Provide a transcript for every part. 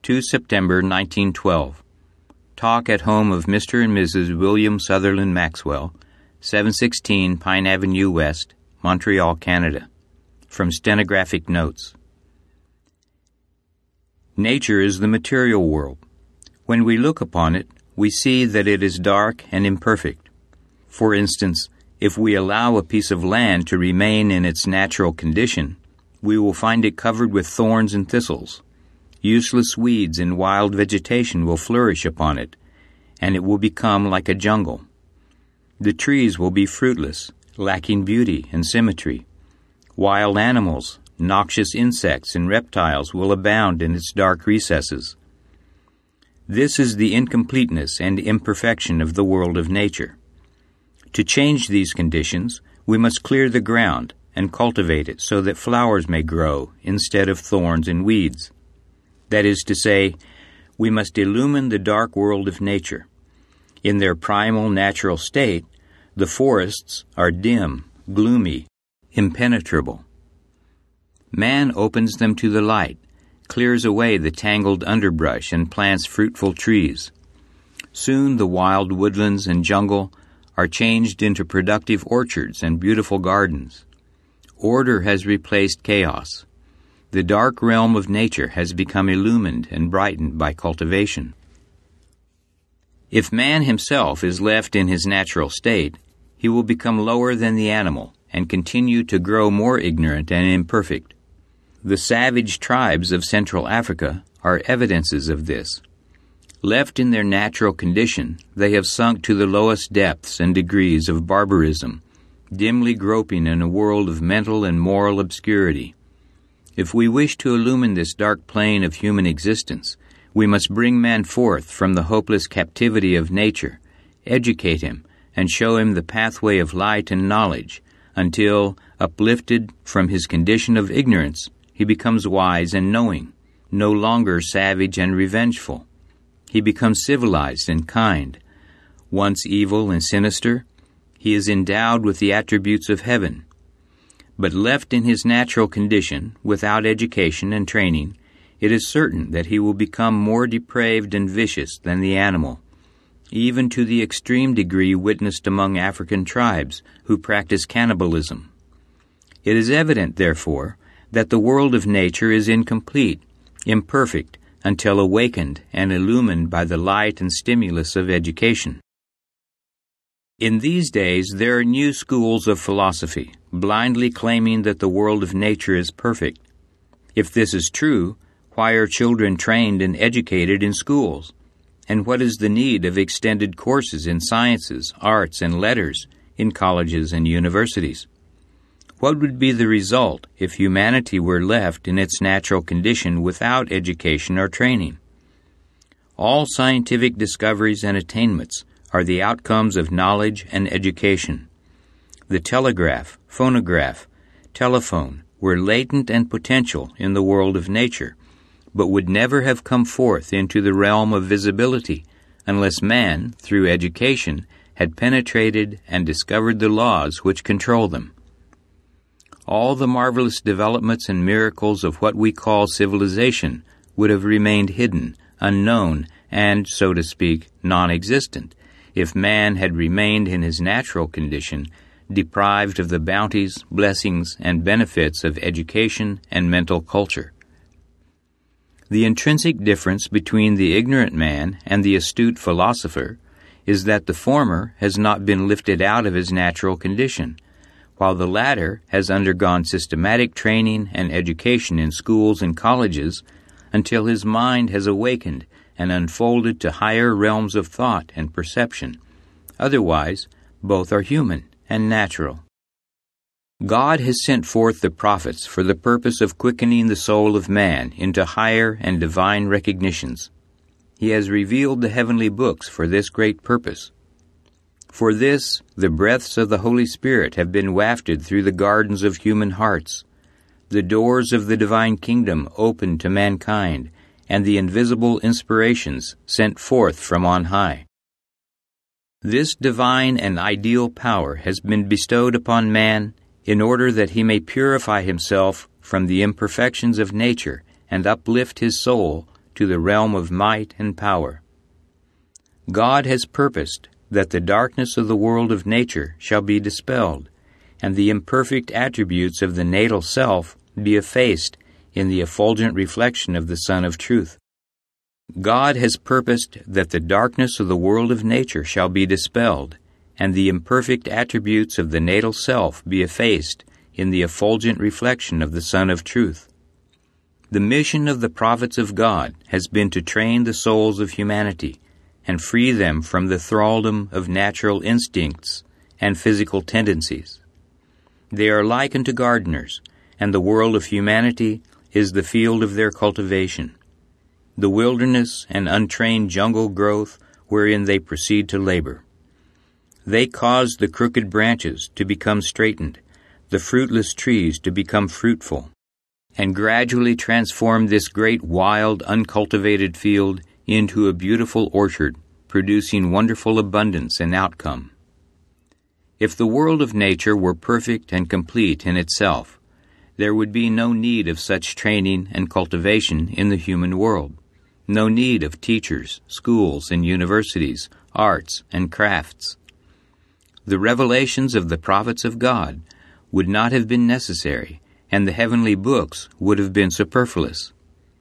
2 September 1912. Talk at home of Mr. and Mrs. William Sutherland Maxwell, 716 Pine Avenue West, Montreal, Canada. From Stenographic Notes. Nature is the material world. When we look upon it, we see that it is dark and imperfect. For instance, if we allow a piece of land to remain in its natural condition, we will find it covered with thorns and thistles. Useless weeds and wild vegetation will flourish upon it, and it will become like a jungle. The trees will be fruitless, lacking beauty and symmetry. Wild animals, noxious insects, and reptiles will abound in its dark recesses. This is the incompleteness and imperfection of the world of nature. To change these conditions, we must clear the ground and cultivate it so that flowers may grow instead of thorns and weeds. That is to say, we must illumine the dark world of nature. In their primal natural state, the forests are dim, gloomy, impenetrable. Man opens them to the light, clears away the tangled underbrush, and plants fruitful trees. Soon the wild woodlands and jungle are changed into productive orchards and beautiful gardens. Order has replaced chaos. The dark realm of nature has become illumined and brightened by cultivation. If man himself is left in his natural state, he will become lower than the animal and continue to grow more ignorant and imperfect. The savage tribes of Central Africa are evidences of this. Left in their natural condition, they have sunk to the lowest depths and degrees of barbarism, dimly groping in a world of mental and moral obscurity. If we wish to illumine this dark plane of human existence, we must bring man forth from the hopeless captivity of nature, educate him, and show him the pathway of light and knowledge, until, uplifted from his condition of ignorance, he becomes wise and knowing, no longer savage and revengeful. He becomes civilized and kind. Once evil and sinister, he is endowed with the attributes of heaven. But left in his natural condition, without education and training, it is certain that he will become more depraved and vicious than the animal, even to the extreme degree witnessed among African tribes who practice cannibalism. It is evident, therefore, that the world of nature is incomplete, imperfect, until awakened and illumined by the light and stimulus of education. In these days there are new schools of philosophy, blindly claiming that the world of nature is perfect. If this is true, why are children trained and educated in schools? And what is the need of extended courses in sciences, arts, and letters in colleges and universities? What would be the result if humanity were left in its natural condition without education or training? All scientific discoveries and attainments are the outcomes of knowledge and education. The telegraph, phonograph, telephone were latent and potential in the world of nature, but would never have come forth into the realm of visibility unless man, through education, had penetrated and discovered the laws which control them. All the marvelous developments and miracles of what we call civilization would have remained hidden, unknown, and, so to speak, non-existent, if man had remained in his natural condition, deprived of the bounties, blessings, and benefits of education and mental culture. The intrinsic difference between the ignorant man and the astute philosopher is that the former has not been lifted out of his natural condition, while the latter has undergone systematic training and education in schools and colleges until his mind has awakened and unfolded to higher realms of thought and perception. Otherwise, both are human and natural. God has sent forth the prophets for the purpose of quickening the soul of man into higher and divine recognitions. He has revealed the heavenly books for this great purpose. For this, the breaths of the Holy Spirit have been wafted through the gardens of human hearts, the doors of the divine kingdom opened to mankind, and the invisible inspirations sent forth from on high. This divine and ideal power has been bestowed upon man in order that he may purify himself from the imperfections of nature and uplift his soul to the realm of might and power. God has purposed that the darkness of the world of nature shall be dispelled, and the imperfect attributes of the natal self be effaced in the effulgent reflection of the Sun of Truth. God has purposed that the darkness of the world of nature shall be dispelled, and the imperfect attributes of the natal self be effaced in the effulgent reflection of the Sun of Truth. The mission of the prophets of God has been to train the souls of humanity and free them from the thraldom of natural instincts and physical tendencies. They are like unto gardeners, and the world of humanity is the field of their cultivation, the wilderness and untrained jungle growth wherein they proceed to labor. They cause the crooked branches to become straightened, the fruitless trees to become fruitful, and gradually transform this great wild, uncultivated field into a beautiful orchard, producing wonderful abundance and outcome. If the world of nature were perfect and complete in itself, there would be no need of such training and cultivation in the human world, no need of teachers, schools, and universities, arts, and crafts. The revelations of the prophets of God would not have been necessary, and the heavenly books would have been superfluous.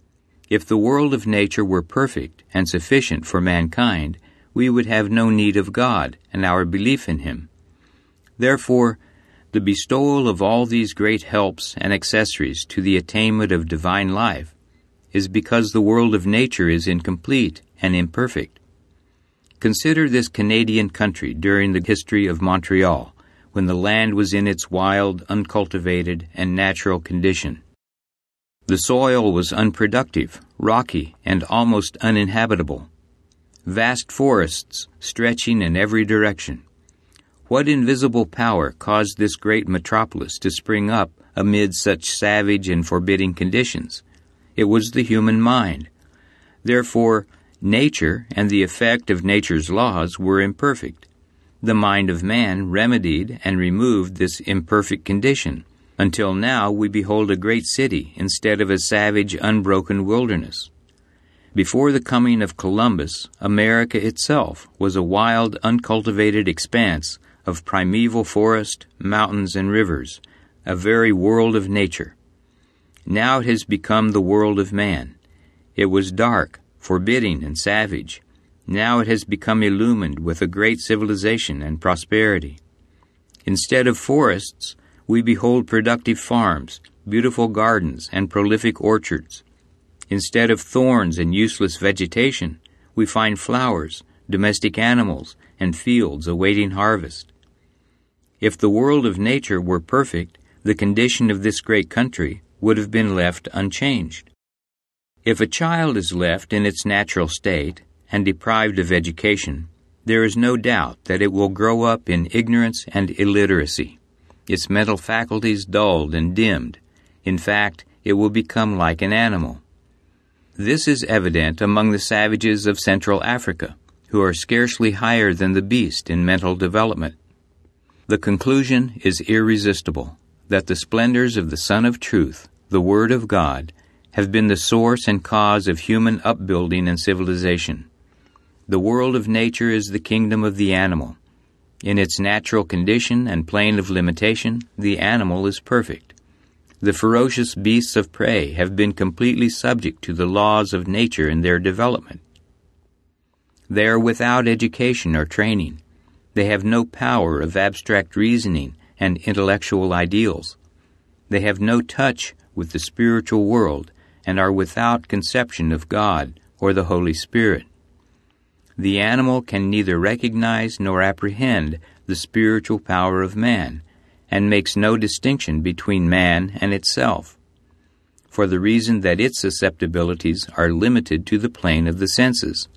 If the world of nature were perfect and sufficient for mankind, we would have no need of God and our belief in Him. Therefore, the bestowal of all these great helps and accessories to the attainment of divine life is because the world of nature is incomplete and imperfect. Consider this Canadian country during the history of Montreal, when the land was in its wild, uncultivated, and natural condition. The soil was unproductive, rocky, and almost uninhabitable. Vast forests stretching in every direction. What invisible power caused this great metropolis to spring up amid such savage and forbidding conditions? It was the human mind. Therefore, nature and the effect of nature's laws were imperfect. The mind of man remedied and removed this imperfect condition, until now we behold a great city instead of a savage, unbroken wilderness. Before the coming of Columbus, America itself was a wild, uncultivated expanse of primeval forest, mountains, and rivers, a very world of nature. Now it has become the world of man. It was dark, forbidding, and savage. Now it has become illumined with a great civilization and prosperity. Instead of forests, we behold productive farms, beautiful gardens, and prolific orchards. Instead of thorns and useless vegetation, we find flowers, domestic animals, and fields awaiting harvest. If the world of nature were perfect, the condition of this great country would have been left unchanged. If a child is left in its natural state and deprived of education, there is no doubt that it will grow up in ignorance and illiteracy, its mental faculties dulled and dimmed. In fact, it will become like an animal. This is evident among the savages of Central Africa, who are scarcely higher than the beast in mental development. The conclusion is irresistible, that the splendors of the Sun of Truth, the Word of God, have been the source and cause of human upbuilding and civilization. The world of nature is the kingdom of the animal. In its natural condition and plane of limitation, the animal is perfect. The ferocious beasts of prey have been completely subject to the laws of nature in their development. They are without education or training. They have no power of abstract reasoning and intellectual ideals. They have no touch with the spiritual world and are without conception of God or the Holy Spirit. The animal can neither recognize nor apprehend the spiritual power of man, and makes no distinction between man and itself, for the reason that its susceptibilities are limited to the plane of the senses.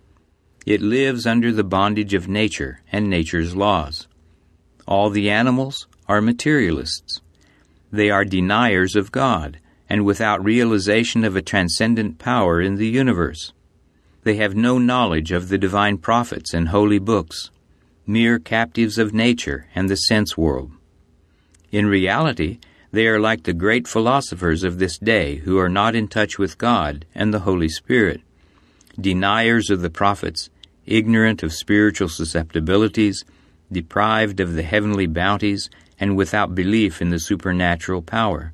It lives under the bondage of nature and nature's laws. All the animals are materialists. They are deniers of God, and without realization of a transcendent power in the universe. They have no knowledge of the divine prophets and holy books, mere captives of nature and the sense world. In reality, They are like the great philosophers of this day who are not in touch with God and the Holy Spirit, deniers of the prophets, ignorant of spiritual susceptibilities, deprived of the heavenly bounties, and without belief in the supernatural power.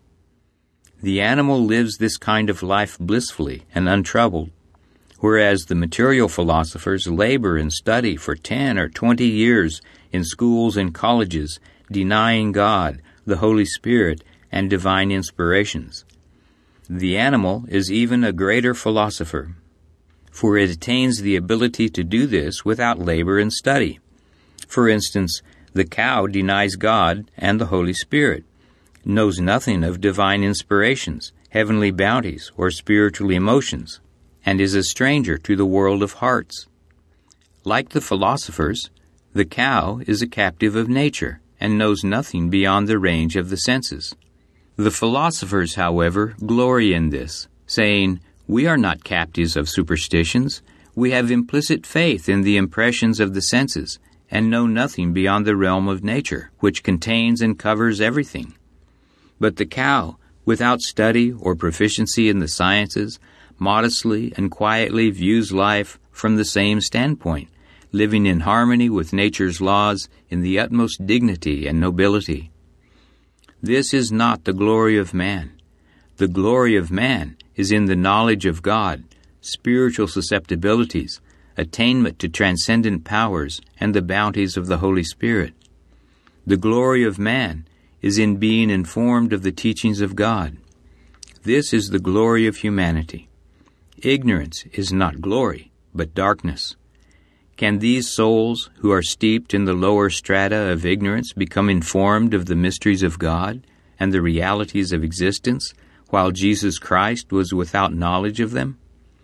The animal lives this kind of life blissfully and untroubled, whereas the material philosophers labor and study for 10 or 20 years in schools and colleges, denying God, the Holy Spirit, and divine inspirations. The animal is even a greater philosopher, for it attains the ability to do this without labor and study. For instance, the cow denies God and the Holy Spirit, knows nothing of divine inspirations, heavenly bounties, or spiritual emotions, and is a stranger to the world of hearts. Like the philosophers, the cow is a captive of nature and knows nothing beyond the range of the senses. The philosophers, however, glory in this, saying, "We are not captives of superstitions. We have implicit faith in the impressions of the senses, and know nothing beyond the realm of nature, which contains and covers everything." But the cow, without study or proficiency in the sciences, modestly and quietly views life from the same standpoint, living in harmony with nature's laws in the utmost dignity and nobility. This is not the glory of man. The glory of man is in the knowledge of God, spiritual susceptibilities, attainment to transcendent powers, and the bounties of the Holy Spirit. The glory of man is in being informed of the teachings of God. This is the glory of humanity. Ignorance is not glory, but darkness. Can these souls, who are steeped in the lower strata of ignorance, become informed of the mysteries of God and the realities of existence, while Jesus Christ was without knowledge of them?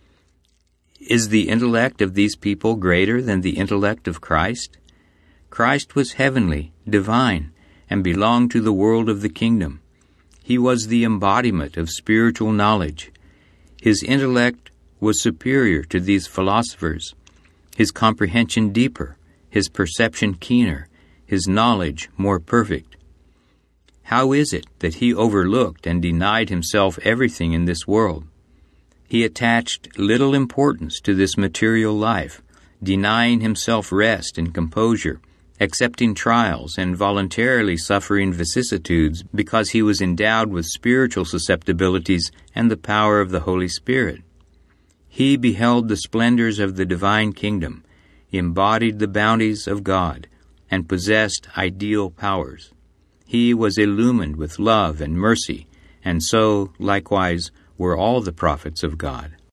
Is the intellect of these people greater than the intellect of Christ? Christ was heavenly, divine, and belonged to the world of the kingdom. He was the embodiment of spiritual knowledge. His intellect was superior to these philosophers, his comprehension deeper, his perception keener, his knowledge more perfect. How is it that he overlooked and denied himself everything in this world? He attached little importance to this material life, denying himself rest and composure, accepting trials and voluntarily suffering vicissitudes because he was endowed with spiritual susceptibilities and the power of the Holy Spirit. He beheld the splendors of the divine kingdom, embodied the bounties of God, and possessed ideal powers. He was illumined with love and mercy, and so, likewise, were all the prophets of God.